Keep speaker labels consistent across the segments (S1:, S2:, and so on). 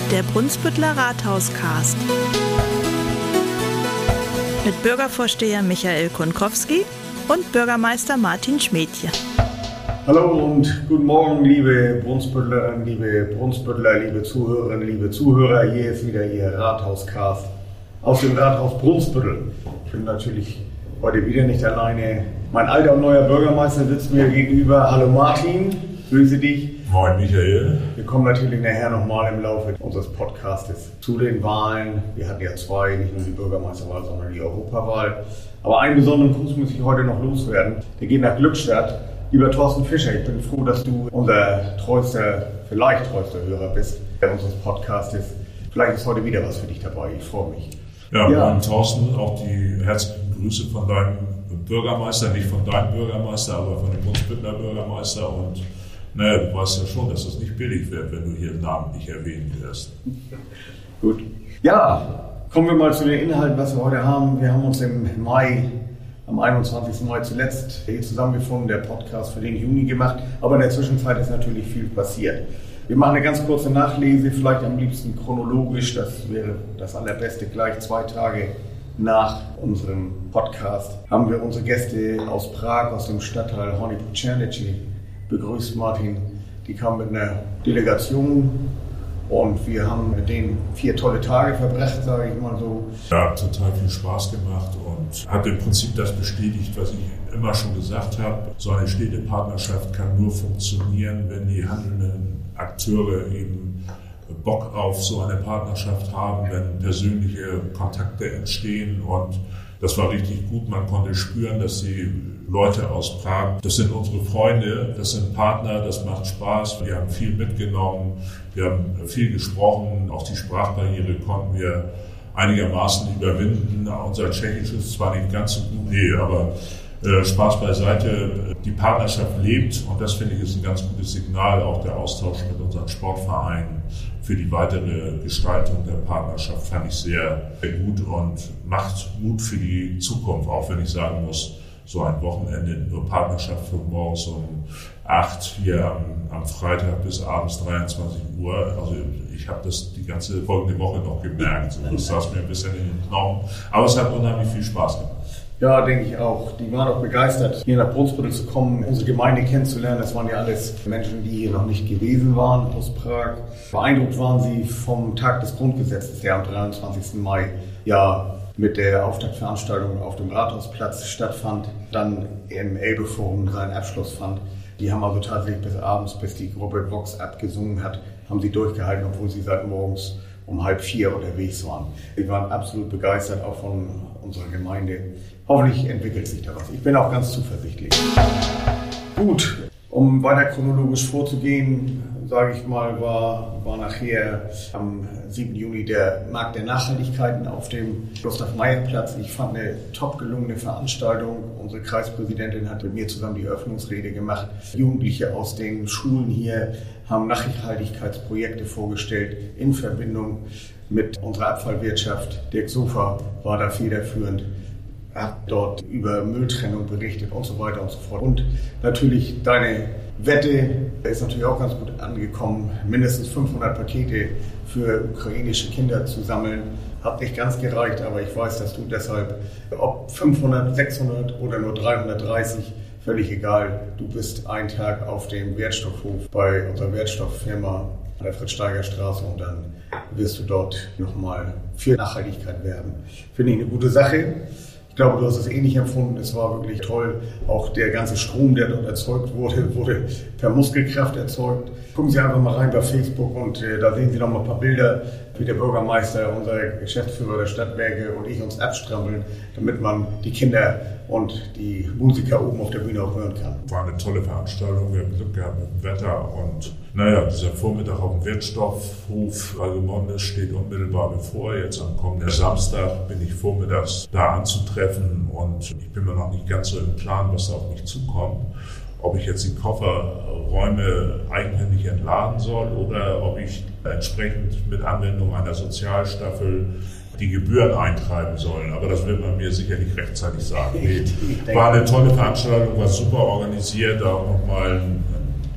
S1: Der Brunsbütteler Rathauscast. Mit Bürgervorsteher Michael Kunkowski und Bürgermeister Martin Schmädje.
S2: Hallo und guten Morgen, liebe Brunsbüttlerinnen, liebe Brunsbüttler, liebe Zuhörerinnen, liebe Zuhörer. Hier ist wieder Ihr Rathauscast aus dem Rathaus Brunsbüttel. Ich bin natürlich heute wieder nicht alleine. Mein alter und neuer Bürgermeister sitzt mir gegenüber. Hallo Martin, grüße dich.
S3: Moin Michael.
S2: Wir kommen natürlich nachher nochmal im Laufe unseres Podcastes zu den Wahlen. Wir hatten ja zwei, nicht nur die Bürgermeisterwahl, sondern die Europawahl. Aber einen besonderen Gruß muss ich heute noch loswerden. Der geht nach Glückstadt. Lieber Thorsten Fischer, ich bin froh, dass du unser vielleicht treuster Hörer bist, der unseres Podcastes. Vielleicht ist heute wieder was für dich dabei. Ich freue mich.
S3: Ja. Und Thorsten, auch die herzlichen Grüße von deinem Bürgermeister, nicht von deinem Bürgermeister, aber von dem Brunsbütteler Bürgermeister. Und naja, du weißt ja schon, dass das nicht billig wird, wenn du hier namentlich erwähnt wirst.
S2: Gut. Ja, kommen wir mal zu den Inhalten, was wir heute haben. Wir haben uns am 21. Mai zuletzt hier zusammengefunden, der Podcast für den Juni gemacht. Aber in der Zwischenzeit ist natürlich viel passiert. Wir machen eine ganz kurze Nachlese, vielleicht am liebsten chronologisch. Das wäre das Allerbeste. Gleich 2 Tage nach unserem Podcast haben wir unsere Gäste aus Prag, aus dem Stadtteil Horní Počernice begrüßt, Martin. Die kamen mit einer Delegation und wir haben mit denen 4 tolle Tage verbracht, sage ich mal so.
S3: Ja, total viel Spaß gemacht und hat im Prinzip das bestätigt, was ich immer schon gesagt habe. So eine Städtepartnerschaft kann nur funktionieren, wenn die handelnden Akteure eben Bock auf so eine Partnerschaft haben, wenn persönliche Kontakte entstehen, und das war richtig gut. Man konnte spüren, dass die Leute aus Prag, das sind unsere Freunde, das sind Partner, das macht Spaß. Wir haben viel mitgenommen, wir haben viel gesprochen, auch die Sprachbarriere konnten wir einigermaßen überwinden. Unser Tschechisch ist zwar nicht ganz so gut, aber Spaß beiseite. Die Partnerschaft lebt, und das finde ich ist ein ganz gutes Signal, auch der Austausch mit unseren Sportvereinen für die weitere Gestaltung der Partnerschaft fand ich sehr, sehr gut und macht Mut für die Zukunft, auch wenn ich sagen muss, so ein Wochenende nur Partnerschaft von morgens um 8 hier am Freitag bis abends 23 Uhr. Also ich habe das die ganze folgende Woche noch gemerkt. Das saß mir ein bisschen in den Knochen. Aber es hat unheimlich viel Spaß gemacht.
S2: Ja, denke ich auch. Die waren auch begeistert, hier nach Brunsbüttel zu kommen, unsere Gemeinde kennenzulernen. Das waren ja alles Menschen, die hier noch nicht gewesen waren aus Prag. Beeindruckt waren sie vom Tag des Grundgesetzes, der am 23. Mai ja mit der Auftaktveranstaltung auf dem Rathausplatz stattfand, dann im Elbe-Forum seinen Abschluss fand. Die haben also tatsächlich bis abends, bis die Gruppe Vox abgesungen hat, haben sie durchgehalten, obwohl sie seit morgens um 3:30 unterwegs waren. Sie waren absolut begeistert, auch von unserer Gemeinde. Hoffentlich entwickelt sich da was. Ich bin auch ganz zuversichtlich. Gut, um weiter chronologisch vorzugehen, sage ich mal, war nachher am 7. Juni der Markt der Nachhaltigkeiten auf dem Gustav-Meyer-Platz. Ich fand eine top gelungene Veranstaltung. Unsere Kreispräsidentin hat mit mir zusammen die Eröffnungsrede gemacht. Jugendliche aus den Schulen hier haben Nachhaltigkeitsprojekte vorgestellt in Verbindung mit unserer Abfallwirtschaft. Dirk Sofer war da federführend, hat dort über Mülltrennung berichtet und so weiter und so fort. Und natürlich deine Wette ist natürlich auch ganz gut angekommen, mindestens 500 Pakete für ukrainische Kinder zu sammeln. Hat nicht ganz gereicht, aber ich weiß, dass du deshalb, ob 500, 600 oder nur 330, völlig egal, du bist einen Tag auf dem Wertstoffhof bei unserer Wertstofffirma an der Fritz-Steiger-Straße und dann wirst du dort nochmal für Nachhaltigkeit werben. Finde ich eine gute Sache. Ich glaube, du hast es ähnlich empfunden. Es war wirklich toll. Auch der ganze Strom, der dort erzeugt wurde per Muskelkraft erzeugt. Gucken Sie einfach mal rein bei Facebook und da sehen Sie noch mal ein paar Bilder, wie der Bürgermeister, unser Geschäftsführer der Stadtwerke und ich uns abstrampeln, damit man die Kinder und die Musiker oben auf der Bühne auch hören kann.
S3: War eine tolle Veranstaltung. Wir haben Glück gehabt mit dem Wetter und dieser Vormittag auf dem Wertstoffhof Algemondes steht unmittelbar bevor. Jetzt am kommenden Samstag bin ich vormittags da anzutreffen und ich bin mir noch nicht ganz so im Plan, was da auf mich zukommt. Ob ich jetzt die Kofferräume eigenhändig entladen soll oder ob ich entsprechend mit Anwendung einer Sozialstaffel die Gebühren eintreiben sollen. Aber das wird man mir sicherlich rechtzeitig sagen. War eine tolle Veranstaltung, war super organisiert, da auch nochmal ein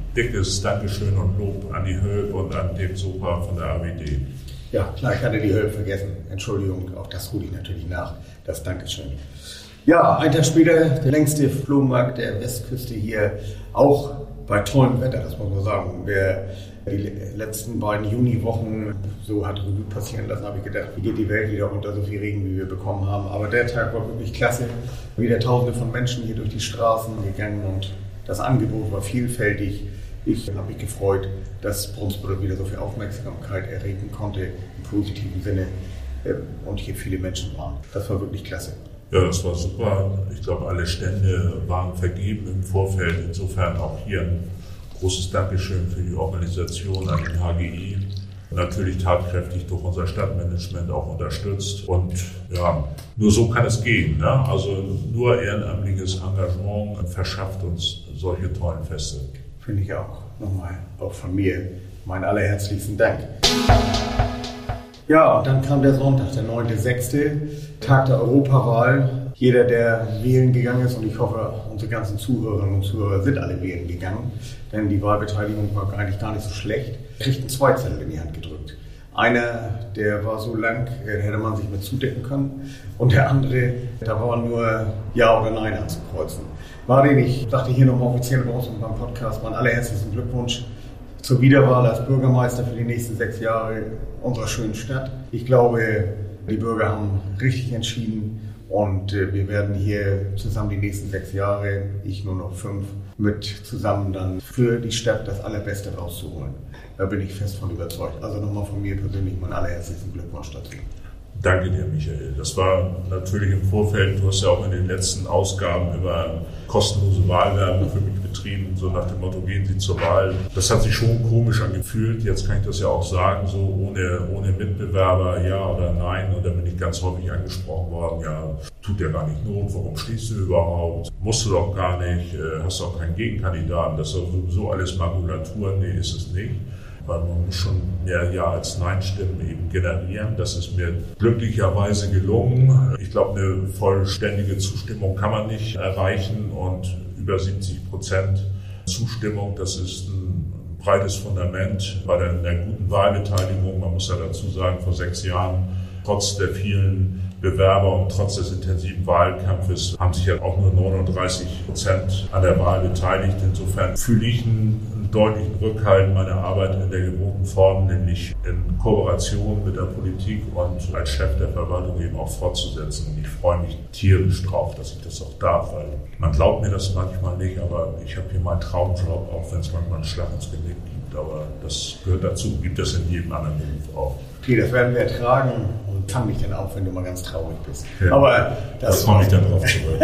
S3: dickes Dankeschön und Lob an die Hölp und an dem Sopa von der AWD.
S2: Ja, klar, ich hatte die Hölp vergessen. Entschuldigung, auch das hole ich natürlich nach. Das Dankeschön. Ja, ein Tag später, der längste Flohmarkt der Westküste hier, auch bei tollem Wetter, das muss man sagen. Wer die letzten beiden Juniwochen so hat Revue passieren lassen, habe ich gedacht, wie geht die Welt wieder unter so viel Regen, wie wir bekommen haben. Aber der Tag war wirklich klasse. Wieder Tausende von Menschen hier durch die Straßen gegangen und das Angebot war vielfältig. Ich habe mich gefreut, dass Brunsbüttel wieder so viel Aufmerksamkeit erregen konnte, im positiven Sinne, und hier viele Menschen waren. Das war wirklich klasse.
S3: Ja, das war super. Ich glaube, alle Stände waren vergeben im Vorfeld. Insofern auch hier ein großes Dankeschön für die Organisation an den HGI. Natürlich tatkräftig durch unser Stadtmanagement auch unterstützt. Und ja, nur so kann es gehen. Ne? Also nur ehrenamtliches Engagement verschafft uns solche tollen Feste.
S2: Finde ich auch. Nochmal auch von mir meinen allerherzlichsten Dank. Ja, und dann kam der Sonntag, der 9.6., Tag der Europawahl. Jeder, der wählen gegangen ist, und ich hoffe, unsere ganzen Zuhörerinnen und Zuhörer sind alle wählen gegangen, denn die Wahlbeteiligung war eigentlich gar nicht so schlecht, kriegten 2 Zettel in die Hand gedrückt. Einer, der war so lang, hätte man sich mit zudecken können, und der andere, da war nur Ja oder Nein anzukreuzen. Martin, ich sagte hier nochmal offiziell bei uns und beim Podcast, meinen allerherzlichsten Glückwunsch zur Wiederwahl als Bürgermeister für die nächsten 6 Jahre unserer schönen Stadt. Ich glaube, die Bürger haben richtig entschieden und wir werden hier zusammen die nächsten 6 Jahre, ich nur noch 5, mit zusammen dann für die Stadt das Allerbeste rauszuholen. Da bin ich fest von überzeugt. Also nochmal von mir persönlich meinen allerherzlichsten Glückwunsch dazu.
S3: Danke dir, Michael. Das war natürlich im Vorfeld, du hast ja auch in den letzten Ausgaben über kostenlose Wahlwerbung für mich betrieben, so nach dem Motto, gehen Sie zur Wahl. Das hat sich schon komisch angefühlt. Jetzt kann ich das ja auch sagen, so ohne Mitbewerber, ja oder nein. Und da bin ich ganz häufig angesprochen worden, ja, tut ja gar nicht Not, warum stehst du überhaupt? Musst du doch gar nicht, hast auch keinen Gegenkandidaten. Das ist sowieso alles Makulatur. Nee, ist es nicht. Weil man muss schon mehr Ja als Nein-Stimmen eben generieren. Das ist mir glücklicherweise gelungen. Ich glaube, eine vollständige Zustimmung kann man nicht erreichen und über 70% Zustimmung, das ist ein breites Fundament bei der guten Wahlbeteiligung. Man muss ja dazu sagen, vor 6 Jahren, trotz der vielen Bewerber und trotz des intensiven Wahlkampfes haben sich ja auch nur 39% an der Wahl beteiligt. Insofern fühle ich einen deutlichen Rückhalt meiner Arbeit in der gewohnten Form, nämlich in Kooperation mit der Politik und als Chef der Verwaltung eben auch fortzusetzen. Und ich freue mich tierisch drauf, dass ich das auch darf, weil man glaubt mir das manchmal nicht, aber ich habe hier meinen Traumjob, auch wenn es manchmal einen Schlag ins Genick gibt. Aber das gehört dazu, gibt es in jedem anderen Beruf auch.
S2: Okay, das werden wir ertragen und fang mich dann auf, wenn du mal ganz traurig bist.
S3: Ja,
S2: aber
S3: das komme ich dann drauf zurück.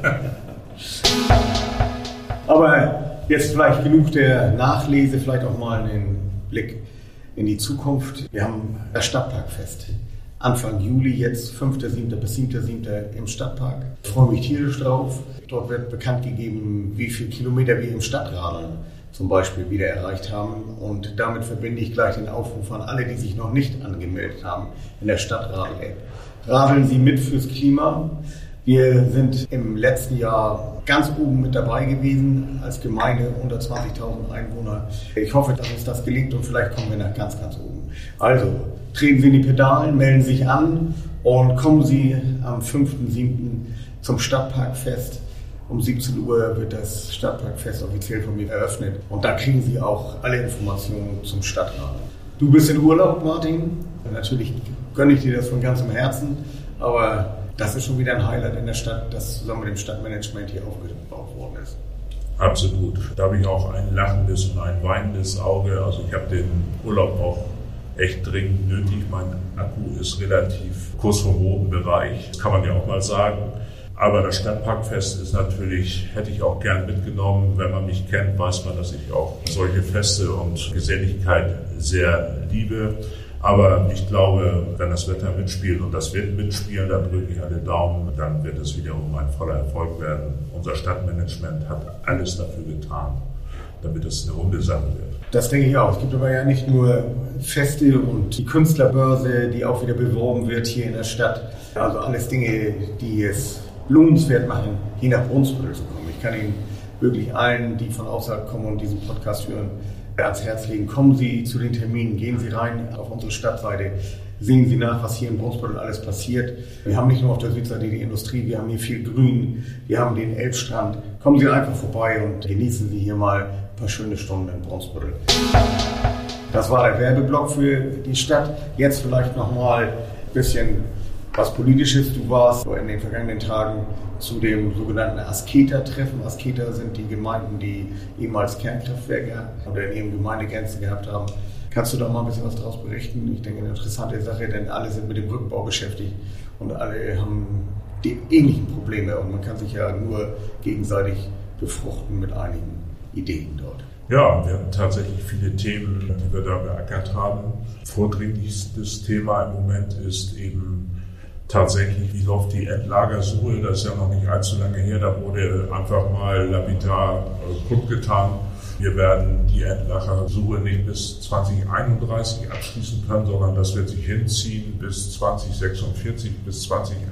S2: Aber jetzt vielleicht genug der Nachlese, vielleicht auch mal einen Blick in die Zukunft. Wir haben das Stadtparkfest. Anfang Juli, jetzt 5.7. bis 7.7. im Stadtpark. Ich freue mich tierisch drauf. Dort wird bekannt gegeben, wie viele Kilometer wir im Stadtradeln zum Beispiel wieder erreicht haben. Und damit verbinde ich gleich den Aufruf an alle, die sich noch nicht angemeldet haben in der Stadtradel-App. Radeln Sie mit fürs Klima. Wir sind im letzten Jahr ganz oben mit dabei gewesen als Gemeinde, unter 20.000 Einwohner. Ich hoffe, dass uns das gelingt und vielleicht kommen wir nach ganz, ganz oben. Also, treten Sie in die Pedalen, melden sich an und kommen Sie am 5.7. zum Stadtparkfest. Um 17 Uhr wird das Stadtparkfest offiziell von mir eröffnet und da kriegen Sie auch alle Informationen zum Stadtradeln. Du bist in Urlaub, Martin. Natürlich gönne ich dir das von ganzem Herzen, aber das ist schon wieder ein Highlight in der Stadt, das zusammen mit dem Stadtmanagement hier aufgebaut worden ist.
S3: Absolut. Da habe ich auch ein lachendes und ein weinendes Auge. Also ich habe den Urlaub auch echt dringend nötig. Mein Akku ist relativ kurz vom roten Bereich. Das kann man ja auch mal sagen. Aber das Stadtparkfest ist natürlich, hätte ich auch gern mitgenommen. Wenn man mich kennt, weiß man, dass ich auch solche Feste und Geselligkeit sehr liebe. Aber ich glaube, wenn das Wetter mitspielt und das wird mitspielen, dann drücke ich alle Daumen, dann wird es wiederum ein voller Erfolg werden. Unser Stadtmanagement hat alles dafür getan, damit es eine runde Sache wird.
S2: Das denke ich auch. Es gibt aber ja nicht nur Feste und die Künstlerbörse, die auch wieder beworben wird hier in der Stadt. Also alles Dinge, die es lohnenswert machen, hier nach Brunsbüttel zu kommen. Ich kann Ihnen wirklich allen, die von außerhalb kommen und diesen Podcast hören, ans Herz legen. Kommen Sie zu den Terminen, gehen Sie rein auf unsere Stadtseite, sehen Sie nach, was hier in Brunsbüttel alles passiert. Wir haben nicht nur auf der Südseite die Industrie, wir haben hier viel Grün, wir haben den Elbstrand. Kommen Sie einfach vorbei und genießen Sie hier mal ein paar schöne Stunden in Brunsbüttel. Das war der Werbeblock für die Stadt. Jetzt vielleicht nochmal ein bisschen was Politisches. Du warst in den vergangenen Tagen zu dem sogenannten Asketer-Treffen. Asketer sind die Gemeinden, die ehemals Kernkraftwerke oder in ihren Gemeindegrenzen gehabt haben. Kannst du da mal ein bisschen was daraus berichten? Ich denke, eine interessante Sache, denn alle sind mit dem Rückbau beschäftigt und alle haben die ähnlichen Probleme und man kann sich ja nur gegenseitig befruchten mit einigen Ideen dort.
S3: Ja, wir haben tatsächlich viele Themen, die wir da beackert haben. Vordringlichstes Thema im Moment ist eben tatsächlich, wie läuft die Endlagersuche? Das ist ja noch nicht allzu lange her, da wurde einfach mal lapidar kundgetan. Wir werden die Endlagersuche nicht bis 2031 abschließen können, sondern das wird sich hinziehen bis 2046, bis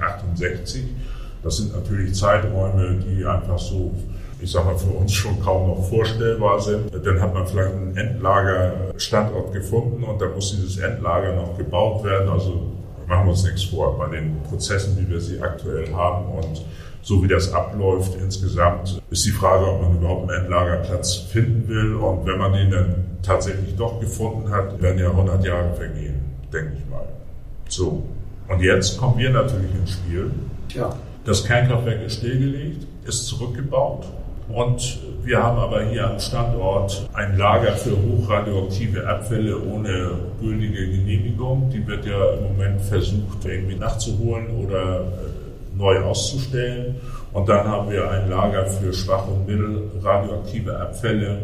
S3: 2068. Das sind natürlich Zeiträume, die einfach so, ich sag mal, für uns schon kaum noch vorstellbar sind. Dann hat man vielleicht einen Endlagerstandort gefunden und dann muss dieses Endlager noch gebaut werden. Also machen wir uns nichts vor bei den Prozessen, wie wir sie aktuell haben und so wie das abläuft insgesamt, ist die Frage, ob man überhaupt einen Endlagerplatz finden will. Und wenn man den dann tatsächlich doch gefunden hat, werden ja 100 Jahre vergehen, denke ich mal. So, und jetzt kommen wir natürlich ins Spiel.
S2: Ja.
S3: Das Kernkraftwerk ist stillgelegt, ist zurückgebaut. Und wir haben aber hier am Standort ein Lager für hochradioaktive Abfälle ohne gültige Genehmigung. Die wird ja im Moment versucht, irgendwie nachzuholen oder neu auszustellen. Und dann haben wir ein Lager für schwach- und mittelradioaktive Abfälle.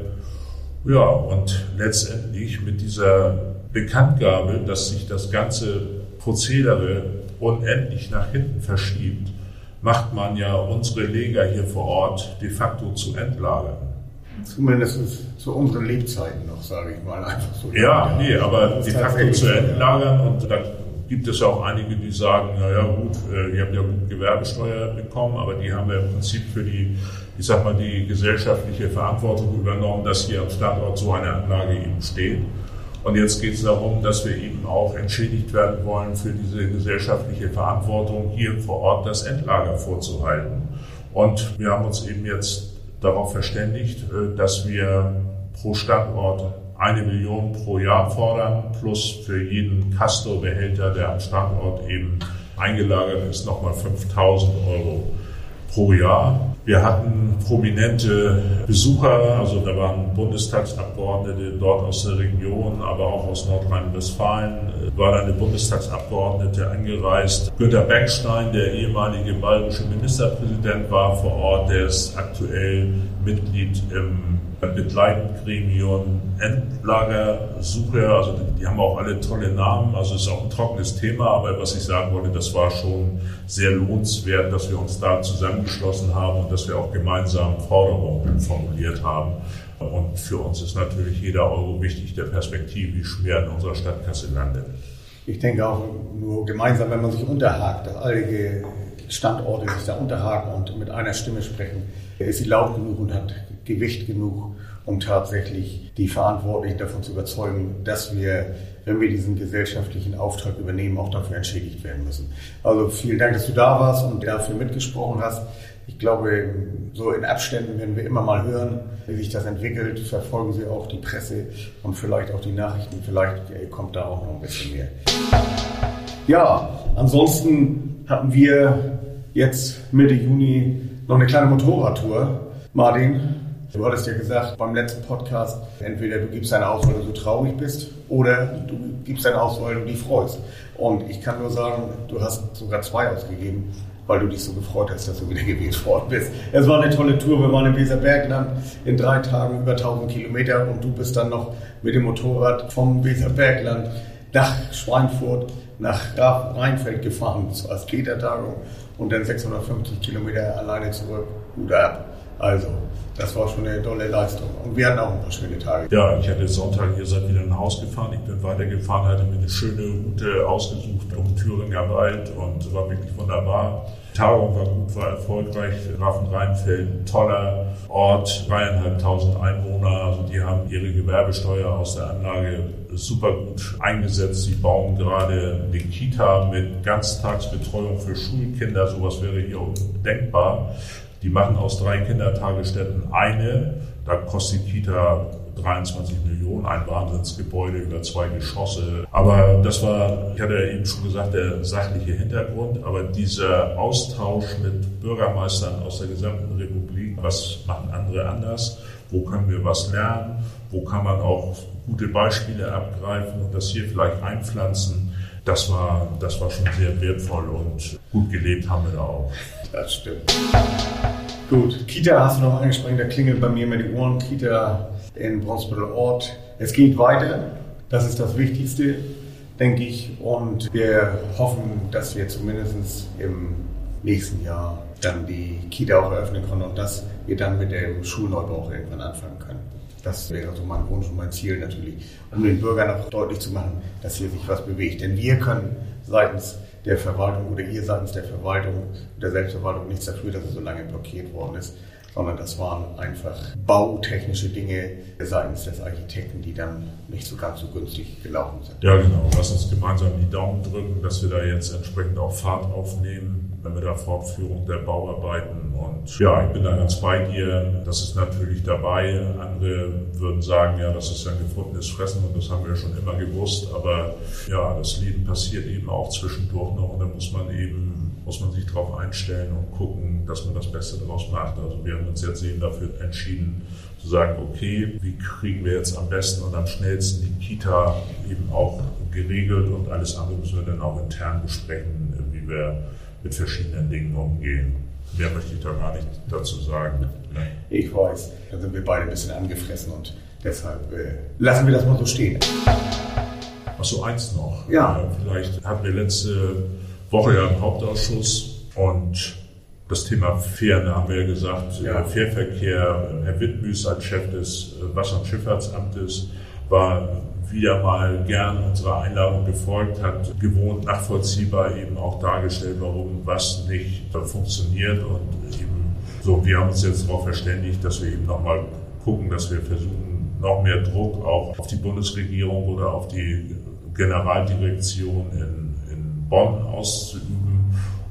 S3: Ja, und letztendlich mit dieser Bekanntgabe, dass sich das ganze Prozedere unendlich nach hinten verschiebt, macht man ja unsere Lager hier vor Ort de facto zu Endlagern.
S2: Zumindest zu unseren Lebzeiten noch, sage ich mal, einfach so.
S3: Ja, nee, aber de facto zu Endlagern und dann gibt es ja auch einige, die sagen, naja gut, ihr habt ja gut Gewerbesteuer bekommen, aber die haben wir im Prinzip für die, ich sag mal, die gesellschaftliche Verantwortung übernommen, dass hier am Standort so eine Anlage eben steht. Und jetzt geht es darum, dass wir eben auch entschädigt werden wollen für diese gesellschaftliche Verantwortung, hier vor Ort das Endlager vorzuhalten. Und wir haben uns eben jetzt darauf verständigt, dass wir pro Standort 1 Million pro Jahr fordern, plus für jeden Castor-Behälter, der am Standort eben eingelagert ist, nochmal 5.000 Euro pro Jahr. Wir hatten prominente Besucher, also da waren Bundestagsabgeordnete dort aus der Region, aber auch aus Nordrhein-Westfalen, war da eine Bundestagsabgeordnete angereist. Günter Beckstein, der ehemalige bayerische Ministerpräsident, war vor Ort, der ist aktuell Mitglied im Begleitgremium Endlagersuche, also die haben auch alle tolle Namen, also es ist auch ein trockenes Thema, aber was ich sagen wollte, das war schon sehr lohnenswert, dass wir uns da zusammengeschlossen haben und dass wir auch gemeinsam Forderungen formuliert haben. Und für uns ist natürlich jeder Euro wichtig, der perspektivisch mehr in unserer Stadtkasse landet.
S2: Ich denke auch nur gemeinsam, wenn man sich unterhakt, dass alle Standorte sich da unterhaken und mit einer Stimme sprechen, ist sie laut genug und hat Gewicht genug, um tatsächlich die Verantwortlichen davon zu überzeugen, dass wir, wenn wir diesen gesellschaftlichen Auftrag übernehmen, auch dafür entschädigt werden müssen. Also vielen Dank, dass du da warst und dafür mitgesprochen hast. Ich glaube, so in Abständen werden wir immer mal hören, wie sich das entwickelt. Verfolgen Sie auch die Presse und vielleicht auch die Nachrichten. Vielleicht kommt da auch noch ein bisschen mehr. Ja, ansonsten hatten wir jetzt Mitte Juni noch eine kleine Motorradtour. Martin, du hattest ja gesagt beim letzten Podcast, entweder du gibst eine aus, weil du so traurig bist, oder du gibst eine aus, weil du dich freust. Und ich kann nur sagen, du hast sogar 2 ausgegeben, weil du dich so gefreut hast, dass du wieder gewählt worden bist. Es war eine tolle Tour. Wir waren im Weserbergland in 3 Tagen über 1000 Kilometer und du bist dann noch mit dem Motorrad vom Weserbergland nach Schweinfurt, nach Rheinfeld gefahren zur Asketer-Tagung und dann 650 Kilometer alleine zurück. Hut ab. Also, das war schon eine tolle Leistung. Und wir hatten auch ein paar schöne Tage.
S3: Ja, ich hatte Sonntag, ihr seid wieder nach Hause gefahren. Ich bin weitergefahren, hatte mir eine schöne Route ausgesucht um Thüringer Wald und war wirklich wunderbar. Tagung war gut, war erfolgreich. Raffen-Rheinfeld, toller Ort, 3.500 Einwohner. Also die haben ihre Gewerbesteuer aus der Anlage super gut eingesetzt. Sie bauen gerade eine Kita mit Ganztagsbetreuung für Schulkinder. Sowas wäre hier undenkbar. Die machen aus 3 Kindertagesstätten eine. Da kostet die Kita 23 Millionen, ein Wahnsinnsgebäude über 2 Geschosse. Aber das war, ich hatte ja eben schon gesagt, der sachliche Hintergrund. Aber dieser Austausch mit Bürgermeistern aus der gesamten Republik, was machen andere anders? Wo können wir was lernen? Wo kann man auch gute Beispiele abgreifen und das hier vielleicht einpflanzen? Das war schon sehr wertvoll und gut gelebt haben wir da auch.
S2: Das stimmt. Gut, Kita hast du noch angesprochen, da klingeln bei mir immer die Ohren. Kita in Brunsbüttel-Ort. Es geht weiter, das ist das Wichtigste, denke ich. Und wir hoffen, dass wir zumindest im nächsten Jahr dann die Kita auch eröffnen können und dass wir dann mit dem Schulneubau auch irgendwann anfangen können. Das wäre so mein Wunsch und mein Ziel natürlich, um den Bürgern auch deutlich zu machen, dass hier sich was bewegt. Denn wir können seitens der Verwaltung oder ihr seitens der Verwaltung, der Selbstverwaltung nichts dafür, dass es so lange blockiert worden ist, sondern das waren einfach bautechnische Dinge seitens des Architekten, die dann nicht so ganz so günstig gelaufen sind.
S3: Ja, genau. Lass uns gemeinsam die Daumen drücken, dass wir da jetzt entsprechend auch Fahrt aufnehmen, wenn wir da Fortführung der Bauarbeiten. Und ja, ich bin da ganz bei dir. Das ist natürlich dabei. Andere würden sagen, ja, das ist ein gefundenes Fressen und das haben wir schon immer gewusst. Aber ja, das Leben passiert eben auch zwischendurch noch und da muss man sich darauf einstellen und gucken, dass man das Beste daraus macht. Also wir haben uns jetzt eben dafür entschieden, zu sagen, okay, wie kriegen wir jetzt am besten und am schnellsten die Kita eben auch geregelt und alles andere müssen wir dann auch intern besprechen, wie wir mit verschiedenen Dingen umgehen. Mehr möchte ich da gar nicht dazu sagen.
S2: Ich weiß, da sind wir beide ein bisschen angefressen und deshalb lassen wir das mal so stehen.
S3: Achso, eins noch.
S2: Ja.
S3: Vielleicht hatten wir letzte Woche ja im Hauptausschuss und das Thema Fähren, da haben wir ja gesagt, ja. Fährverkehr, Herr Wittmüß als Chef des Wasser- und Schifffahrtsamtes war wieder mal gern unserer Einladung gefolgt, hat gewohnt nachvollziehbar eben auch dargestellt, warum was nicht funktioniert und eben so, wir haben uns jetzt darauf verständigt, dass wir eben nochmal gucken, dass wir versuchen, noch mehr Druck auch auf die Bundesregierung oder auf die Generaldirektion in Bonn auszuüben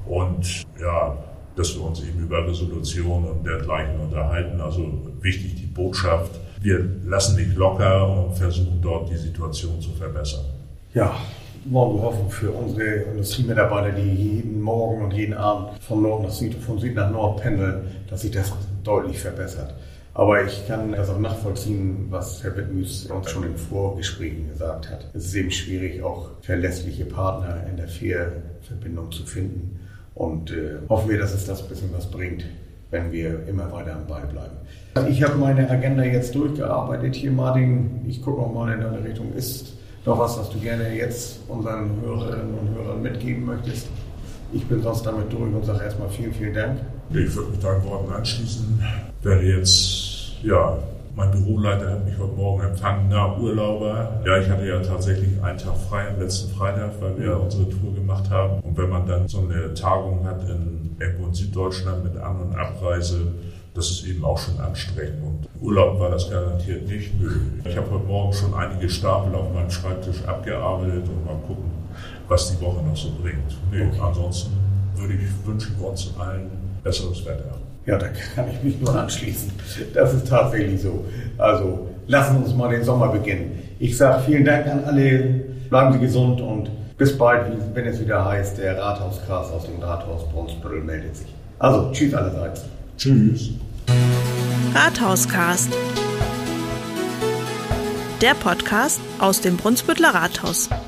S3: und ja, dass wir uns eben über Resolutionen und dergleichen unterhalten. Also wichtig die Botschaft, wir lassen nicht locker und versuchen dort die Situation zu verbessern.
S2: Ja, wollen wir hoffen für unsere Industriemitarbeiter, die jeden Morgen und jeden Abend von Nord nach Süd, von Süd nach Nord pendeln, dass sich das deutlich verbessert. Aber ich kann das auch nachvollziehen, was Herr Wittmüß uns schon in Vorgesprächen gesagt hat. Es ist eben schwierig, auch verlässliche Partner in der Fährverbindung zu finden. Und hoffen wir, dass es das ein bisschen was bringt, wenn wir immer weiter am Ball bleiben. Ich habe meine Agenda jetzt durchgearbeitet hier, Martin. Ich gucke noch mal in deine Richtung. Ist noch was du gerne jetzt unseren Hörerinnen und Hörern mitgeben möchtest? Ich bin sonst damit durch und sage erstmal vielen, vielen Dank.
S3: Ich würde mich deinen Worten anschließen. Werde jetzt, ja, mein Büroleiter hat mich heute Morgen empfangen, Urlauber. Ja, ich hatte ja tatsächlich einen Tag frei am letzten Freitag, weil wir unsere Tour gemacht haben. Und wenn man dann so eine Tagung hat irgendwo in Süddeutschland mit An- und Abreise, das ist eben auch schon anstrengend. Und Urlaub war das garantiert nicht. Nö. Ich habe heute Morgen schon einige Stapel auf meinem Schreibtisch abgearbeitet und mal gucken, was die Woche noch so bringt. Nee, okay. Ansonsten wünschen wir uns allen besseres Wetter.
S2: Ja, da kann ich mich nur anschließen. Das ist tatsächlich so. Also lassen wir uns mal den Sommer beginnen. Ich sage vielen Dank an alle. Bleiben Sie gesund und bis bald, wenn es wieder heißt, der Rathauscast aus dem Rathaus Brunsbüttel meldet sich. Also, tschüss allerseits.
S3: Tschüss.
S1: Rathauscast. Der Podcast aus dem Brunsbütteler Rathaus.